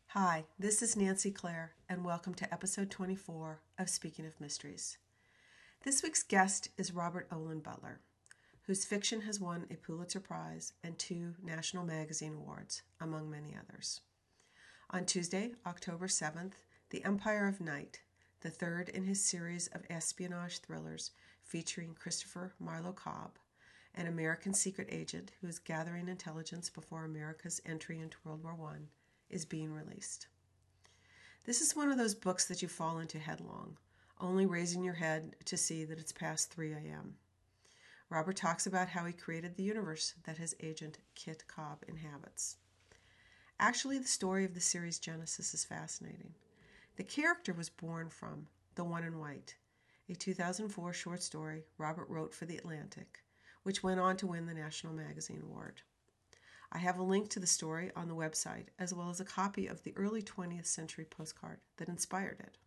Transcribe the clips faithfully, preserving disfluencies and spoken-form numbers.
Hi, this is Nancy Clare, and welcome to episode twenty-four of Speaking of Mysteries. This week's guest is Robert Olen Butler, whose fiction has won a Pulitzer Prize and two National Magazine Awards, among many others. On Tuesday, October seventh, The Empire of Night, the third in his series of espionage thrillers featuring Christopher Marlowe Cobb, an American secret agent who is gathering intelligence before America's entry into World War One, is being released. This is one of those books that you fall into headlong, only raising your head to see that it's past three a.m. Robert talks about how he created the universe that his agent Kit Cobb inhabits. Actually, the story of the series Genesis is fascinating. The character was born from The One in White, a two thousand four short story Robert wrote for The Atlantic, which went on to win the National Magazine Award. I have a link to the story on the website, as well as a copy of the early twentieth century postcard that inspired it.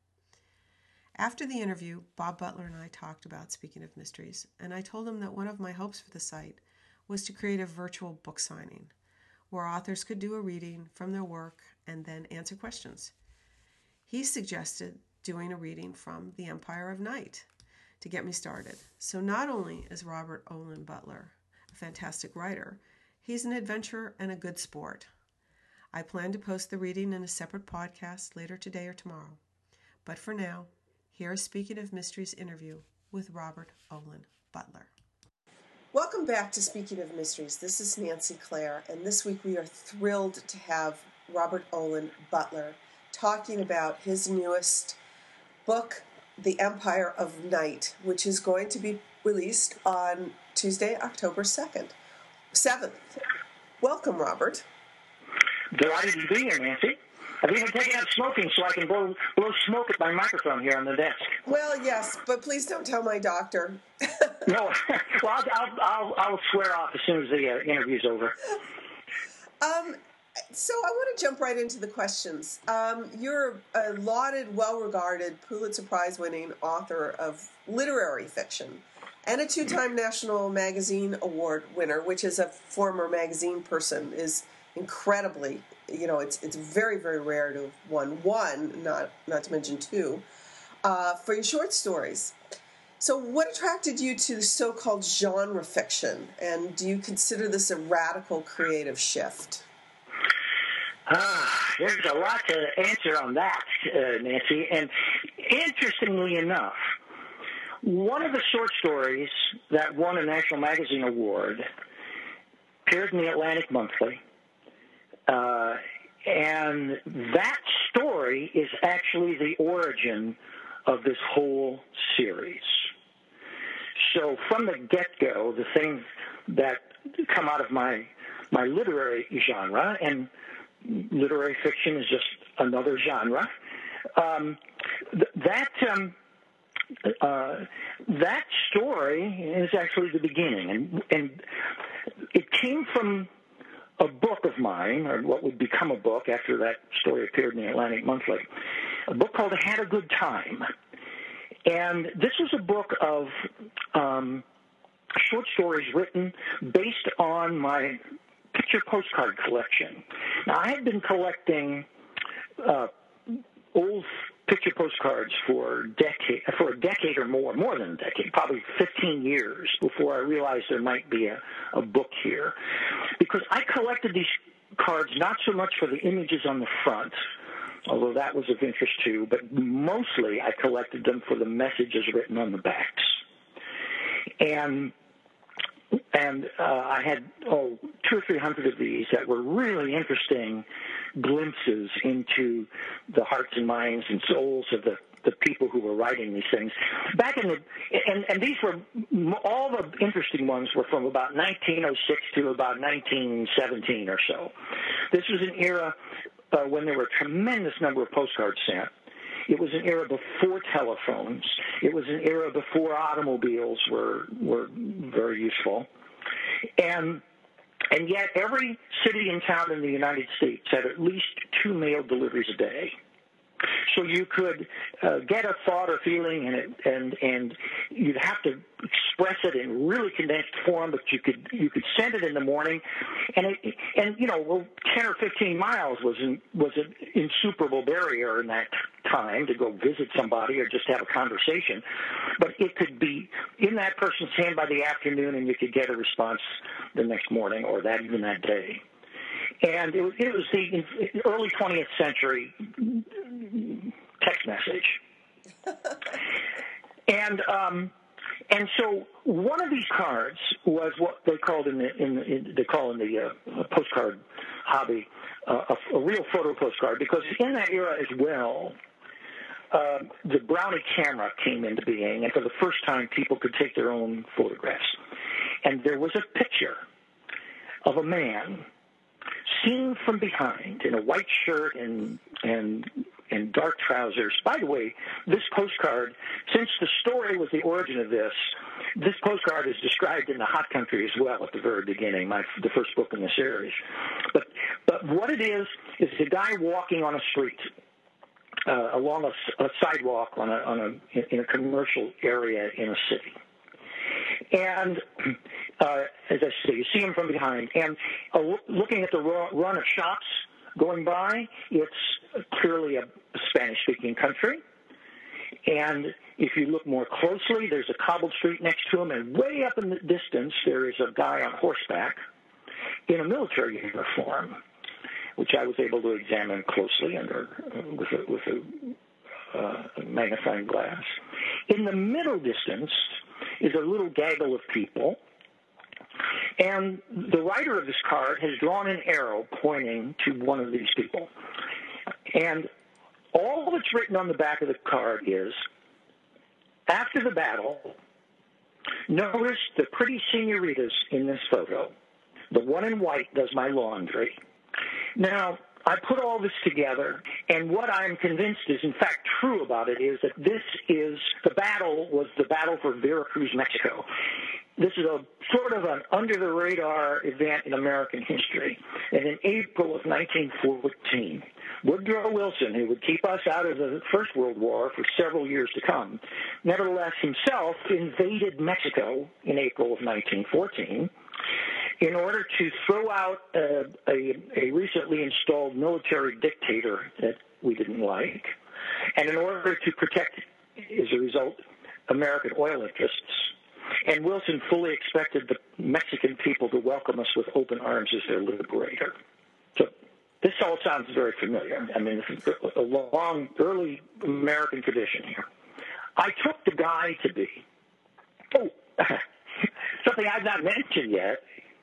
After the interview, Bob Butler and I talked about Speaking of Mysteries, and I told him that one of my hopes for the site was to create a virtual book signing, where authors could do a reading from their work and then answer questions. He suggested doing a reading from The Empire of Night to get me started. So not only is Robert Olen Butler a fantastic writer, he's an adventurer and a good sport. I plan to post the reading in a separate podcast later today or tomorrow. But for now, here is Speaking of Mysteries interview with Robert Olen Butler. Welcome back to Speaking of Mysteries. This is Nancy Clare, and this week we are thrilled to have Robert Olen Butler talking about his newest book, The Empire of Night, which is going to be released on Tuesday, October second. seventh. Welcome, Robert. Delighted to be here, Nancy. I've even taken out smoking so I can blow, blow smoke at my microphone here on the desk. Well, yes, but please don't tell my doctor. No, well, I'll, I'll, I'll, I'll swear off as soon as the uh, interview's over. Um, so I want to jump right into the questions. Um, you're a lauded, well-regarded, Pulitzer Prize-winning author of literary fiction, and a two-time National Magazine Award winner, which as a former magazine person is incredibly, you know, it's it's very, very rare to have won one, not not to mention two, uh, for your short stories. So what attracted you to so-called genre fiction, and do you consider this a radical creative shift? Ah, there's a lot to answer on that, uh, Nancy, and interestingly enough, one of the short stories that won a National Magazine Award appeared in the Atlantic Monthly, uh, and that story is actually the origin of this whole series. So from the get-go, the things that come out of my my literary genre, and literary fiction is just another genre, um, th- that... Um, Uh, that story is actually the beginning, and, and it came from a book of mine, or what would become a book after that story appeared in the Atlantic Monthly, a book called I Had a Good Time. And this was a book of um, short stories written based on my picture postcard collection. Now, I had been collecting uh, old picture postcards for decade, for a decade or more, more than a decade, probably fifteen years before I realized there might be a, a book here. Because I collected these cards not so much for the images on the front, although that was of interest too, but mostly I collected them for the messages written on the backs. And And uh, I had oh, two or three hundred of these that were really interesting glimpses into the hearts and minds and souls of the, the people who were writing these things. Back in the and, and these were all the interesting ones were from about nineteen oh six to about nineteen seventeen or so. This was an era uh, when there were a tremendous number of postcards sent. It was an era before telephones. It was an era before automobiles were were very useful. And and yet every city and town in the United States had at least two mail deliveries a day. So you could uh, get a thought or feeling, and it, and and you'd have to express it in really condensed form, but you could you could send it in the morning, and it, and you know, well, ten or fifteen miles was an, was an insuperable barrier in that time to go visit somebody or just have a conversation, but it could be in that person's hand by the afternoon, and you could get a response the next morning or that even that day. And it was, it was the early twentieth century text message. and um, and so one of these cards was what they called in the, in, the, in they call in the uh, postcard hobby uh, a, a real photo postcard, because in that era as well, uh, the Brownie camera came into being, and for the first time people could take their own photographs. And there was a picture of a man seen from behind in a white shirt and and and dark trousers. By the way, this postcard, since the story was the origin of this, this postcard is described in The Hot Country as well at the very beginning, my the first book in the series. But but what it is is a guy walking on a street, uh, along a, a sidewalk on a on a in a commercial area in a city. And uh, as I say, you see him from behind. And uh, looking at the run of shops going by, it's clearly a Spanish-speaking country. And if you look more closely, there's a cobbled street next to him, and way up in the distance, there is a guy on horseback in a military uniform, which I was able to examine closely under uh, with a, with a uh, magnifying glass. In the middle distance is a little gaggle of people, and the writer of this card has drawn an arrow pointing to one of these people. And all that's written on the back of the card is, after the battle, notice the pretty senoritas in this photo. The one in white does my laundry. Now, I put all this together, and what I'm convinced is, in fact, true about it is that this is, the battle was the battle for Veracruz, Mexico. This is a sort of an under-the-radar event in American history. And in April of nineteen fourteen, Woodrow Wilson, who would keep us out of the First World War for several years to come, nevertheless himself invaded Mexico in April of nineteen fourteen, in order to throw out a, a, a recently installed military dictator that we didn't like, and in order to protect, as a result, American oil interests. And Wilson fully expected the Mexican people to welcome us with open arms as their liberator. So this all sounds very familiar. I mean, this is a long, early American tradition here. I took the guy to be, oh, something I've not mentioned yet,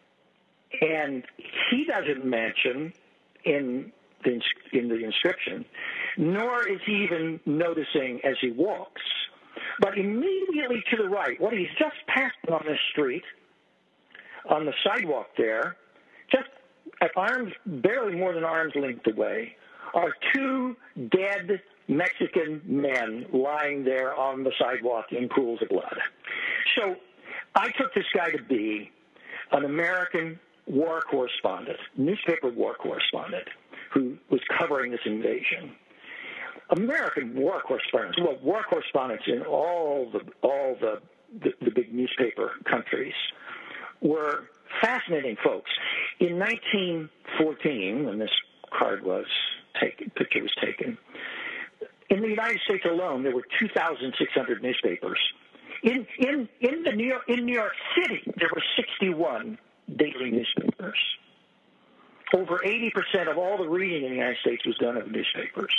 and he doesn't mention in the, in the inscription, nor is he even noticing as he walks. But immediately to the right, what he's just passed on this street, on the sidewalk there, just at arms, barely more than arm's length away, are two dead Mexican men lying there on the sidewalk in pools of blood. So I took this guy to be an American war correspondent, newspaper war correspondent, who was covering this invasion. American war correspondents, well, war correspondents in all the all the, the, the big newspaper countries were fascinating folks. In nineteen fourteen, when this card was taken, picture was taken, in the United States alone, there were two thousand six hundred newspapers. In in in the New York in New York City, there were sixty-one daily newspapers. Over eighty percent of all the reading in the United States was done in newspapers.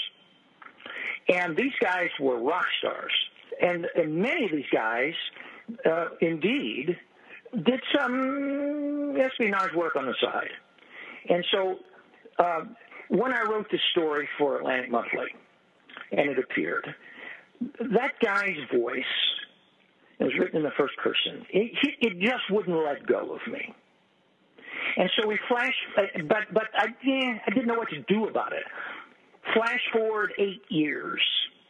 And these guys were rock stars. And, and many of these guys, uh, indeed, did some espionage work on the side. And so uh, when I wrote this story for Atlantic Monthly, and it appeared, that guy's voice, it was written in the first person, it, it just wouldn't let go of me. And so we flashed, but, but I, yeah, I didn't know what to do about it. Flash forward eight years.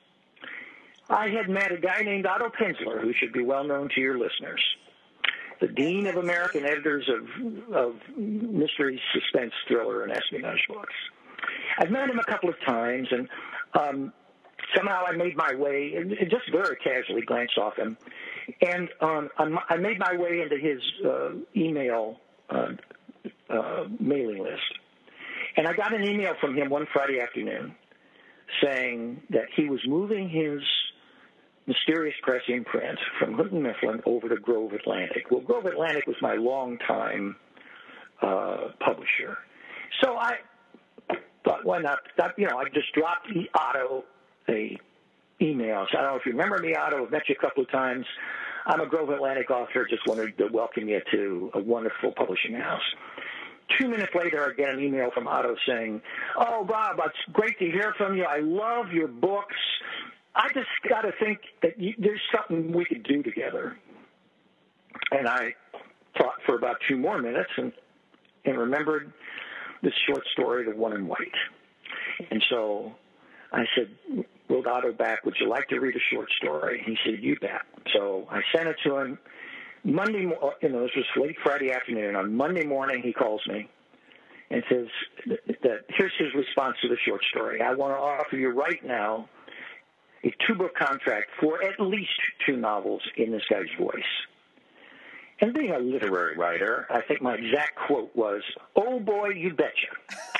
I had met a guy named Otto Penzler, who should be well known to your listeners, the dean of American editors of, of mystery, suspense, thriller, and espionage books. I've met him a couple of times, and um, somehow I made my way, and just very casually glanced off him, and um, I made my way into his uh, email uh, uh, mailing list. And I got an email from him one Friday afternoon saying that he was moving his Mysterious Press imprint from Houghton Mifflin over to Grove Atlantic. Well, Grove Atlantic was my longtime uh, publisher. So I thought, why not? You know, I just dropped Otto a email. So I don't know if you remember me, Otto. I've met you a couple of times. I'm a Grove Atlantic author. Just wanted to welcome you to a wonderful publishing house. Two minutes later, I get an email from Otto saying, "Oh, Bob, it's great to hear from you. I love your books. I just got to think that you, there's something we could do together." And I thought for about two more minutes and, and remembered this short story, The One in White. And so I said, wrote Otto back, "Would you like to read a short story?" He said, "You bet." So I sent it to him. Monday, you know, this was late Friday afternoon. On Monday morning, he calls me and says that here's his response to the short story. "I want to offer you right now a two-book contract for at least two novels in this guy's voice." And being a literary writer, I think my exact quote was, "Oh boy, you betcha."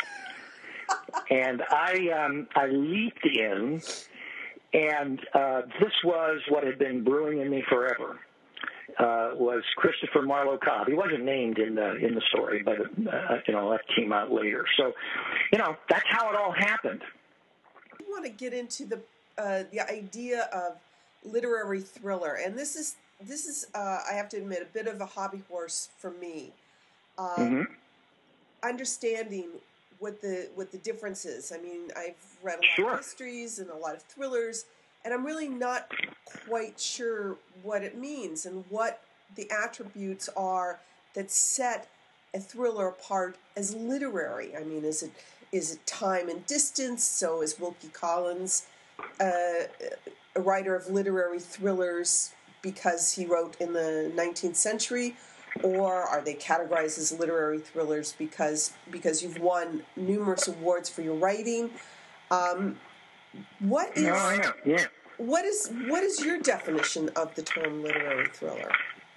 And I um, I leaped in, and uh, this was what had been brewing in me forever. Uh, was Christopher Marlowe Cobb. He wasn't named in the in the story, but uh, you know that came out later. So, you know, that's how it all happened. I want to get into the uh, the idea of literary thriller, and this is this is uh, I have to admit a bit of a hobby horse for me. Um, mm-hmm. Understanding what the what the difference is. I mean, I've read a lot sure. of histories and a lot of thrillers, and I'm really not quite sure what it means and what the attributes are that set a thriller apart as literary. I mean, is it is it time and distance? So is Wilkie Collins uh, a writer of literary thrillers because he wrote in the nineteenth century? Or are they categorized as literary thrillers because because you've won numerous awards for your writing? Um, what is no, I know. Yeah. what is what is your definition of the term literary thriller?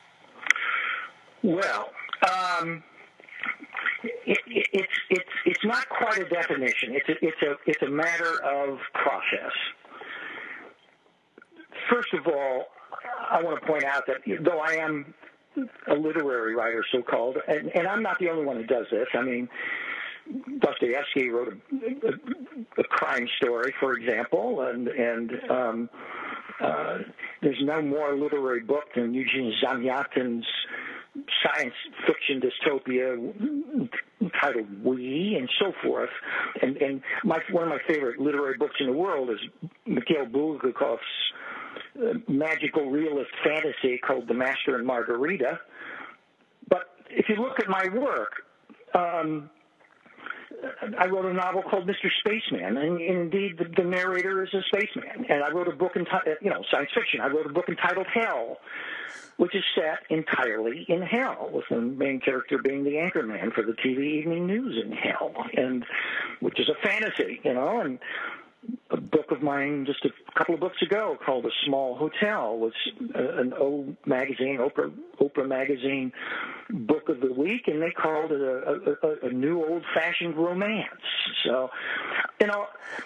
Well, um, it, it, it's it's it's not quite a definition. It's a, it's a it's a matter of process. First of all, I want to point out that though I am a literary writer, so-called, and, and I'm not the only one who does this. I mean, Dostoevsky wrote a, a, a crime story, for example, and and um, uh, there's no more literary book than Eugene Zamyatin's science fiction dystopia titled We, and so forth. And and my one of my favorite literary books in the world is Mikhail Bulgakov's Uh, magical realist fantasy called The Master and Margarita. But if you look at my work, um, I wrote a novel called Mister Spaceman, and indeed the, the narrator is a spaceman. And I wrote a book, enti- you know, science fiction. I wrote a book entitled Hell, which is set entirely in hell, with the main character being the anchorman for the T V evening news in hell, and which is a fantasy, you know, and a book of mine just a couple of books ago called A Small Hotel was an old magazine, Oprah, Oprah magazine book of the week, and they called it a, a, a new old-fashioned romance. So, you know,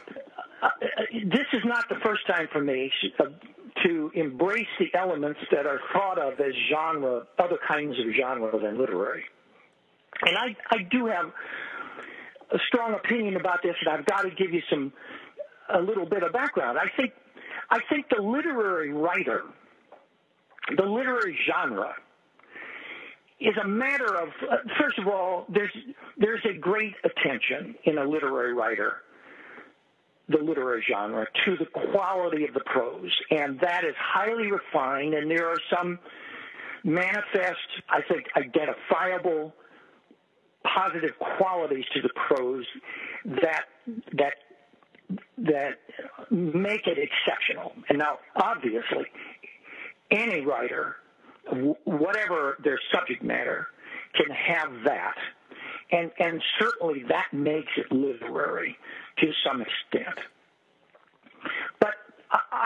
this is not the first time for me to embrace the elements that are thought of as genre, other kinds of genre than literary. And I, I do have a strong opinion about this, and I've got to give you some a little bit of background. I think I think the literary writer, the literary genre, is a matter of, uh, first of all, there's there's a great attention in a literary writer, the literary genre, to the quality of the prose, and that is highly refined, and there are some manifest, I think, identifiable positive qualities to the prose that that that make it exceptional. And now, obviously, any writer, whatever their subject matter, can have that. And, and certainly that makes it literary to some extent. But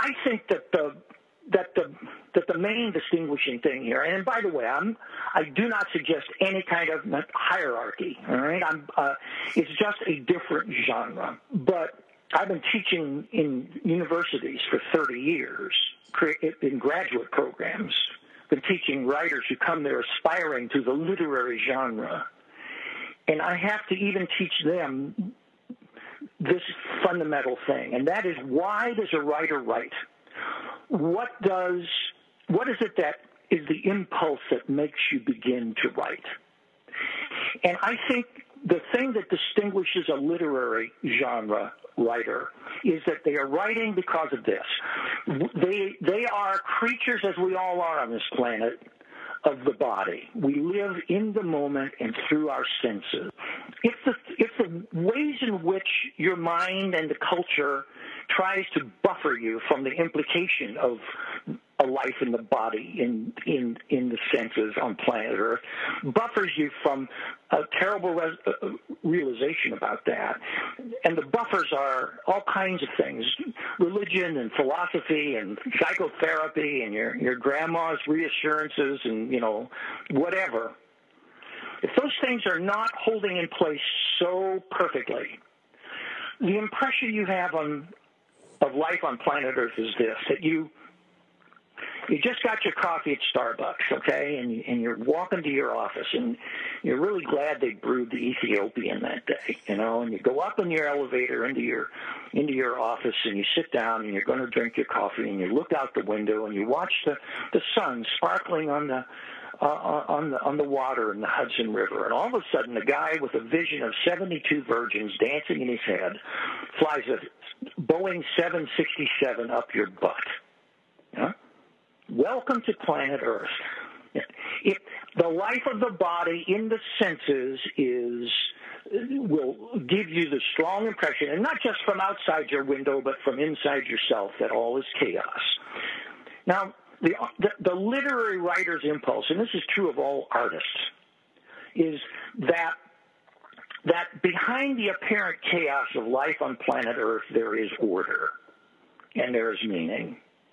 I think that the that the that the main distinguishing thing here, and by the way, I'm I do not suggest any kind of hierarchy. All right, I'm uh, it's just a different genre. But I've been teaching in universities for thirty years in graduate programs. Been teaching writers who come there aspiring to the literary genre, and I have to even teach them this fundamental thing, and that is, why does a writer write? What does what is it that is the impulse that makes you begin to write? And I think the thing that distinguishes a literary genre writer is that they are writing because of this. They they are creatures, as we all are on this planet, of the body. We live in the moment and through our senses. It's the, it's the ways in which your mind and the culture tries to buffer you from the implication of a life in the body, in in in the senses on planet Earth, buffers you from a terrible res- uh, realization about that. And the buffers are all kinds of things: religion and philosophy and psychotherapy and your your grandma's reassurances and, you know, whatever. If those things are not holding in place so perfectly, the impression you have on of life on planet Earth is this: that you you just got your coffee at Starbucks, okay, and, you, and you're walking to your office, and you're really glad they brewed the Ethiopian that day, you know, and you go up in your elevator into your into your office, and you sit down, and you're going to drink your coffee, and you look out the window, and you watch the, the sun sparkling on the uh, on the on the water in the Hudson River, and all of a sudden, a guy with a vision of seventy-two virgins dancing in his head flies a Boeing seven sixty-seven up your butt. Yeah? Welcome to planet Earth. If the life of the body in the senses is will give you the strong impression, and not just from outside your window, but from inside yourself, that all is chaos. Now, the, the, the literary writer's impulse, and this is true of all artists, is that that behind the apparent chaos of life on planet Earth, there is order and there is meaning.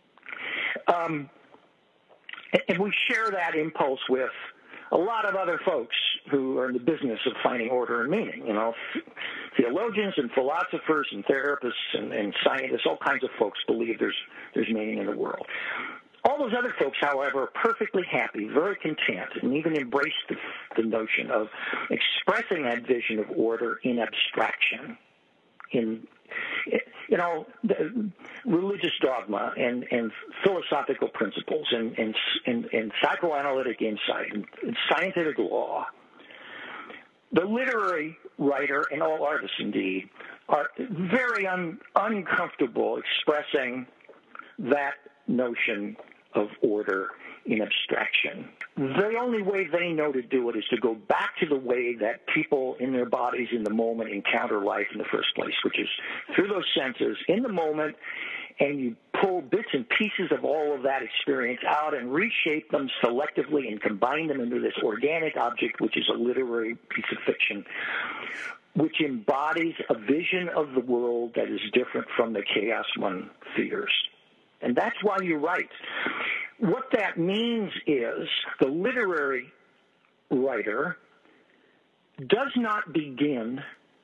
Um, and we share that impulse with a lot of other folks who are in the business of finding order and meaning. You know, theologians and philosophers and therapists and, and scientists, all kinds of folks believe there's there's meaning in the world. All those other folks, however, are perfectly happy, very content, and even embrace the, the notion of expressing that vision of order in abstraction, in, you know, the religious dogma and, and philosophical principles and, and, and, and psychoanalytic insight and, and scientific law. The literary writer, and all artists indeed, are very un, uncomfortable expressing that notion of order in abstraction. The only way they know to do it is to go back to the way that people in their bodies in the moment encounter life in the first place, which is through those senses in the moment, and you pull bits and pieces of all of that experience out and reshape them selectively and combine them into this organic object, which is a literary piece of fiction, which embodies a vision of the world that is different from the chaos one fears. And that's why you write. What that means is the literary writer does not begin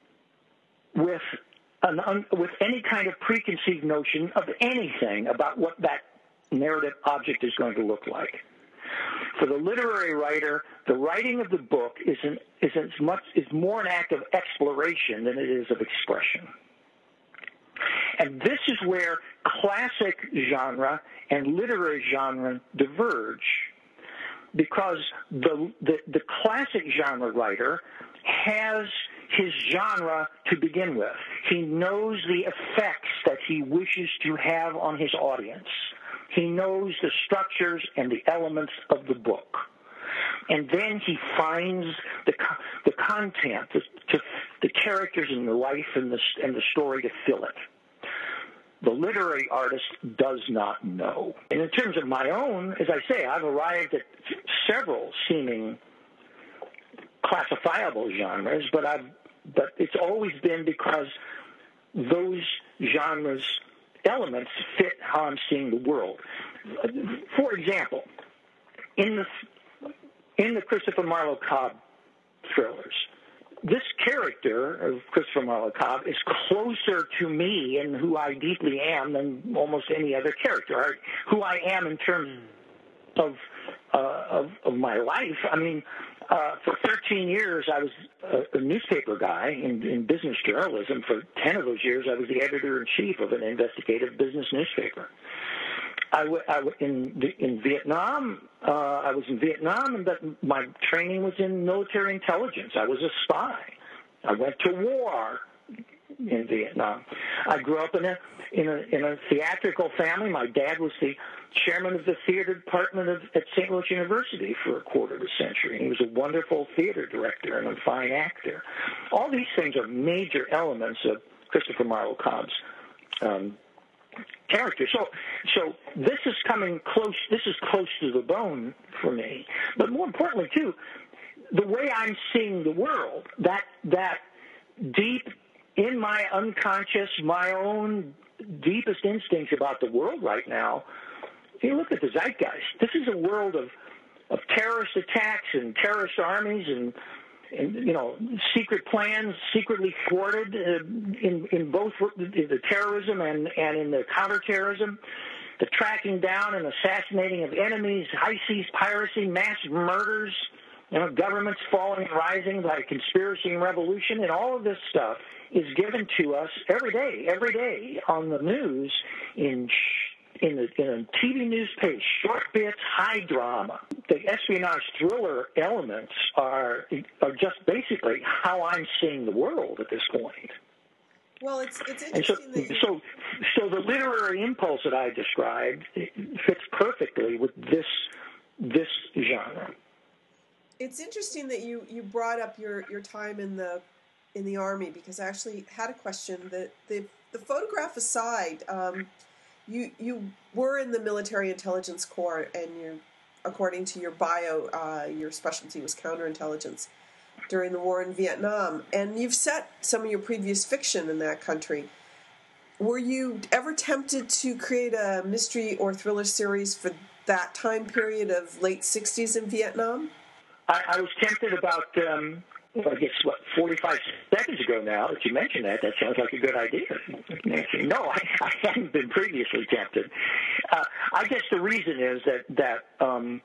with an un, with any kind of preconceived notion of anything about what that narrative object is going to look like. For the literary writer, the writing of the book is an, is as much is more an act of exploration than it is of expression. And this is where classic genre and literary genre diverge, because the, the, the classic genre writer has his genre to begin with. He knows the effects that he wishes to have on his audience. He knows the structures and the elements of the book. And then he finds the the content, the, to, the characters and the life and the, and the story to fill it. The literary artist does not know. And in terms of my own, as I say, I've arrived at several seeming classifiable genres, but I've but it's always been because those genres elements fit how I'm seeing the world. For example, in the in the Christopher Marlowe Cobb thrillers, this character of Christopher Marlowe Cobb is closer to me and who I deeply am than almost any other character. Or who I am in terms of uh, of, of my life. I mean, uh, for thirteen years, I was a, a newspaper guy in, in business journalism. For ten of those years, I was the editor-in-chief of an investigative business newspaper. I, w- I w- in in Vietnam. Uh, I was in Vietnam, and that my training was in military intelligence. I was a spy. I went to war in Vietnam. I grew up in a in a in a theatrical family. My dad was the chairman of the theater department of, at Saint Louis University for a quarter of a century. He was a wonderful theater director and a fine actor. All these things are major elements of Christopher Marlowe Cobb's um, character. So, so this is coming close. This is close to the bone for me. But more importantly, too, the way I'm seeing the world, that that deep in my unconscious, my own deepest instincts about the world right now. You look at the zeitgeist. This is a world of of terrorist attacks and terrorist armies and. And, you know, secret plans secretly thwarted uh, in, in both the terrorism and, and in the counterterrorism, the tracking down and assassinating of enemies, high seas piracy, mass murders, you know, governments falling and rising by conspiracy and revolution, and all of this stuff is given to us every day, every day on the news in in the in a T V news page, short bits, high drama. The espionage thriller elements are are just basically how I'm seeing the world at this point. Well, it's it's interesting so, that you... so so the literary impulse that I described fits perfectly with this this genre. It's interesting that you, you brought up your, your time in the in the Army, because I actually had a question. That the the photograph aside. Um, You you were in the Military Intelligence Corps, and you, according to your bio, uh, your specialty was counterintelligence during the war in Vietnam. And you've set some of your previous fiction in that country. Were you ever tempted to create a mystery or thriller series for that time period of late sixties in Vietnam? I, I was tempted about... Um Well, I guess, what, forty-five seconds ago now that you mentioned that, that sounds like a good idea, Nancy. No, I, I hadn't been previously tempted. Uh, I guess the reason is that, that um,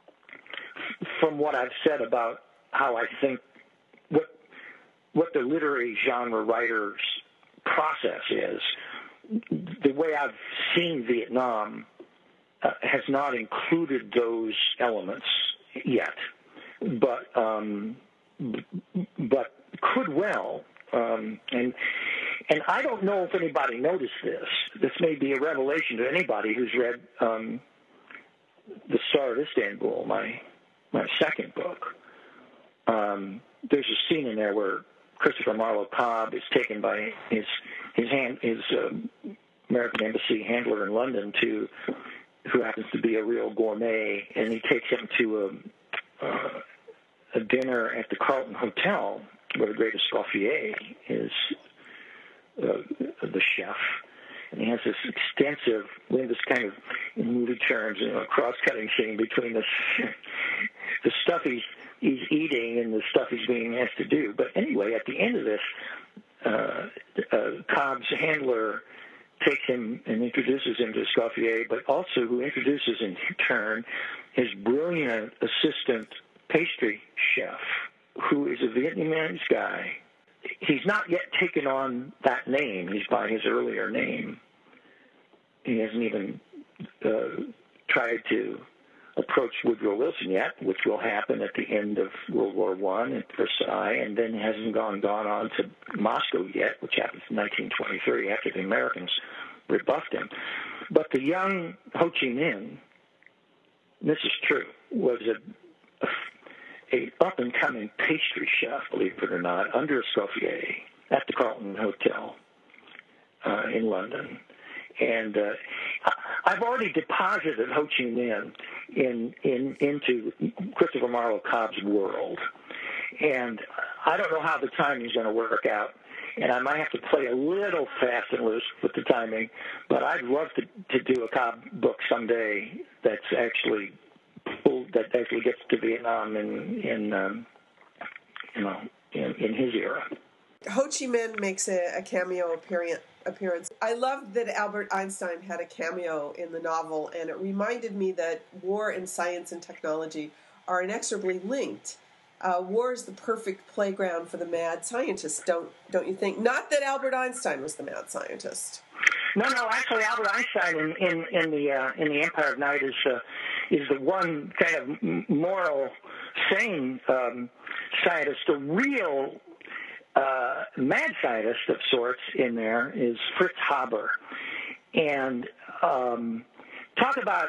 from what I've said about how I think, what what the literary genre writer's process is, the way I've seen Vietnam uh, has not included those elements yet. But... Um, but could well, um, and and I don't know if anybody noticed this. This may be a revelation to anybody who's read um, The Star of Istanbul, my my second book. Um, there's a scene in there where Christopher Marlowe Cobb is taken by his his hand his uh, American Embassy handler in London to, who happens to be a real gourmet, and he takes him to a. Uh, a dinner at the Carlton Hotel, where the great Escoffier is uh, the chef, and he has this extensive, this kind of, in movie terms, you know, cross-cutting scene between this, the stuff he's, he's eating and the stuff he's being asked to do. But anyway, at the end of this, uh, uh, Cobb's handler takes him and introduces him to Escoffier, but also who introduces in turn his brilliant assistant pastry chef, who is a Vietnamese guy. He's not yet taken on that name. He's by his earlier name. He hasn't even uh, tried to approach Woodrow Wilson yet, which will happen at the end of World War One at Versailles, and then hasn't gone gone on to Moscow yet, which happens in nineteen twenty-three after the Americans rebuffed him. But the young Ho Chi Minh, this is true, was a, a a up-and-coming pastry chef, believe it or not, under Escoffier at the Carlton Hotel uh, in London. And uh, I've already deposited Ho Chi Minh in, in, into Christopher Marlowe Cobb's world. And I don't know how the timing is going to work out and I might have to play a little fast and loose with the timing, but I'd love to, to do a Cobb book someday that's actually that actually gets to Vietnam in in um, you know in, in his era. Ho Chi Minh makes a, a cameo appearance. I love that Albert Einstein had a cameo in the novel, and it reminded me that war and science and technology are inexorably linked. Uh, war is the perfect playground for the mad scientist, don't don't you think? Not that Albert Einstein was the mad scientist. No, no. Actually, Albert Einstein in in, in the uh, in the Empire of Night is uh, is the one kind of moral, sane um, scientist. The real uh, mad scientist of sorts in there is Fritz Haber, and um, talk about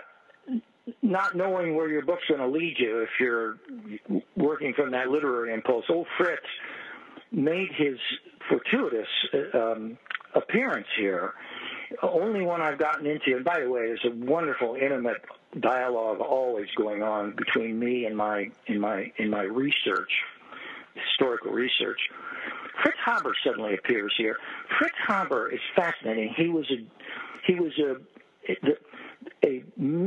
not knowing where your book's going to lead you if you're working from that literary impulse. Old Fritz made his fortuitous um, appearance here. Only one I've gotten into, and by the way, there's a wonderful, intimate dialogue always going on between me and my in my in my research, historical research. Fritz Haber suddenly appears here. Fritz Haber is fascinating. He was a he was a a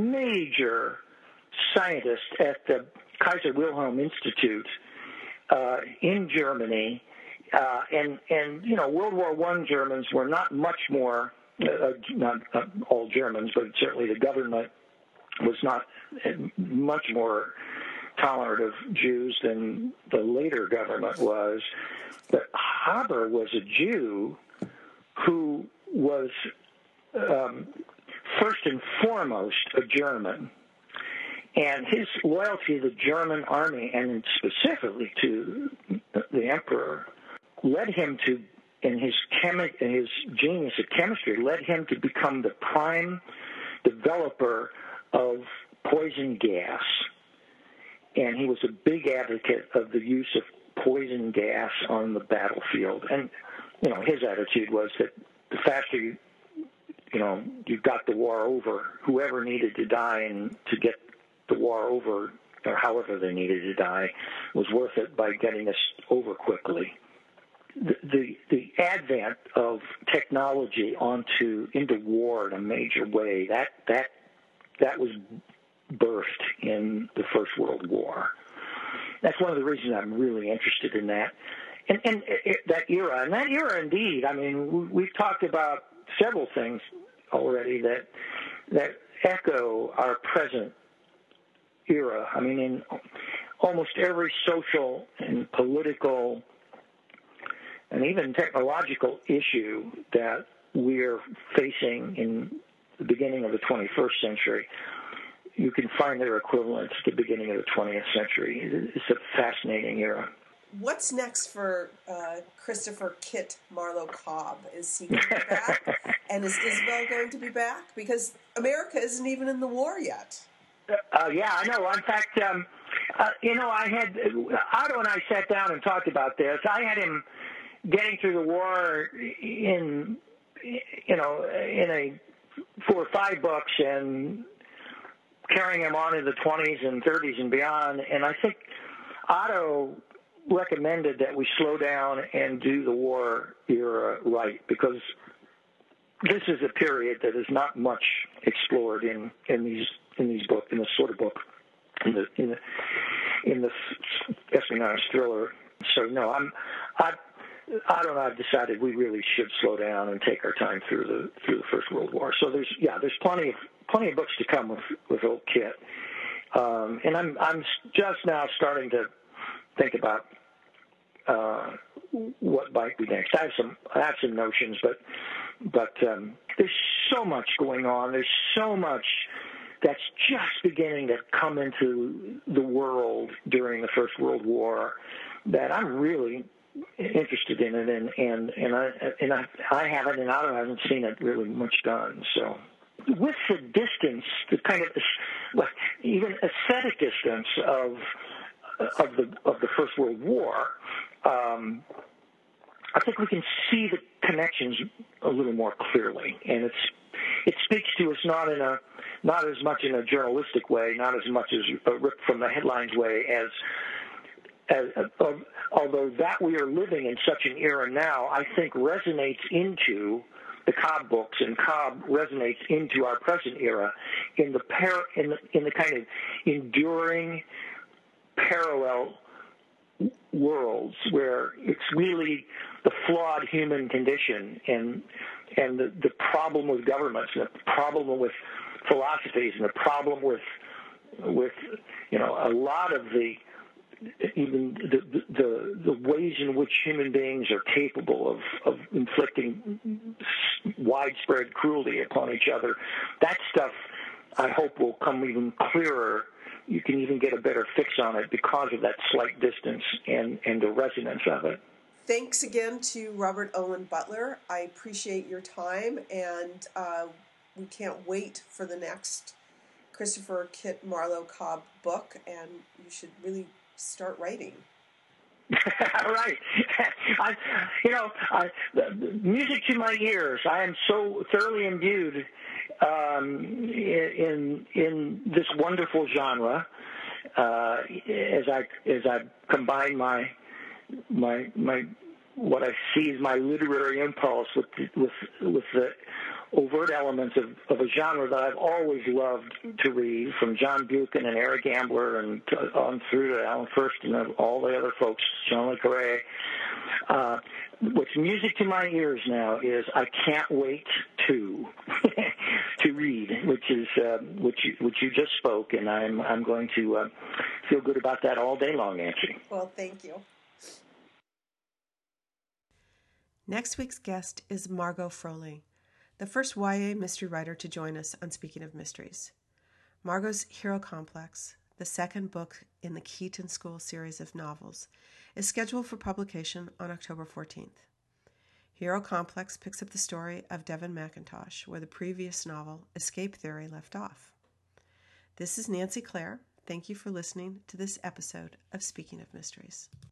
major scientist at the Kaiser Wilhelm Institute uh, in Germany, uh, and and you know World War One Germans were not much more. Uh, not uh, all Germans, but certainly the government was not much more tolerant of Jews than the later government was. But Haber was a Jew who was um, first and foremost a German. And his loyalty to the German army, and specifically to the emperor, led him to And his chemi- and his genius at chemistry led him to become the prime developer of poison gas. And he was a big advocate of the use of poison gas on the battlefield. And, you know, his attitude was that the faster you, you know, you got the war over, whoever needed to die and to get the war over, or however they needed to die, was worth it by getting us over quickly. The, the the advent of technology onto into war in a major way that that that was birthed in the First World War. That's one of the reasons I'm really interested in that, and and it, that era and that era indeed. I mean, we've talked about several things already that that echo our present era. I mean, in almost every social and political and even technological issue that we're facing in the beginning of the twenty-first century, you can find their equivalents at the beginning of the twentieth century. It's a fascinating era. What's next for uh, Christopher Kit Marlowe Cobb? Is he going to be back? And is Isabel going to be back? Because America isn't even in the war yet. Uh, yeah, I know. In fact, um, uh, you know, I had Otto and I sat down and talked about this. I had him getting through the war in, you know, in a four or five books and carrying him on in the twenties and thirties and beyond. And I think Otto recommended that we slow down and do the war era right, because this is a period that is not much explored in, in these in these books, in this sort of book, in the in the in the espionage thriller. So no, I'm I. I don't know. I've decided we really should slow down and take our time through the through the First World War. So there's yeah, there's plenty of plenty of books to come with with old Kit, um, and I'm I'm just now starting to think about uh, what might be next. I have some I have some notions, but but um, there's so much going on. There's so much that's just beginning to come into the world during the First World War that I'm really interested in it, and and and I and I, I haven't, and I haven't seen it really much done. So, with the distance, the kind of well, even aesthetic distance of of the of the First World War, um, I think we can see the connections a little more clearly, and it's it speaks to us not in a not as much in a journalistic way, not as much as a ripped from the headlines way as as, uh, although that we are living in such an era now, I think resonates into the Cobb books, and Cobb resonates into our present era in the par- in the, in the kind of enduring parallel worlds where it's really the flawed human condition and and the, the problem with governments and the problem with philosophies and the problem with with you know a lot of the even the the, the ways in which human beings are capable of, of inflicting widespread cruelty upon each other. That stuff, I hope, will come even clearer. You can even get a better fix on it because of that slight distance and, and the resonance of it. Thanks again to Robert Olin Butler. I appreciate your time, and uh, we can't wait for the next Christopher Kit Marlowe Cobb book, and you should really start writing. Right. I, you know, I, the, the music to my ears. I am so thoroughly imbued um, in in this wonderful genre uh, as I as I combine my my my what I see as my literary impulse with with with the overt elements of, of a genre that I've always loved to read, from John Buchan and Eric Ambler and to, on through to Alan First and all the other folks, John Le Carré. Uh, what's music to my ears now is I can't wait to to read, which is uh, which you, which you just spoke, and I'm I'm going to uh, feel good about that all day long, Nancy. Well, thank you. Next week's guest is Margot Fröhlich, the first Y A mystery writer to join us on Speaking of Mysteries. Margot's Hero Complex, the second book in the Keaton School series of novels, is scheduled for publication on October fourteenth. Hero Complex picks up the story of Devin McIntosh, where the previous novel, Escape Theory, left off. This is Nancy Clare. Thank you for listening to this episode of Speaking of Mysteries.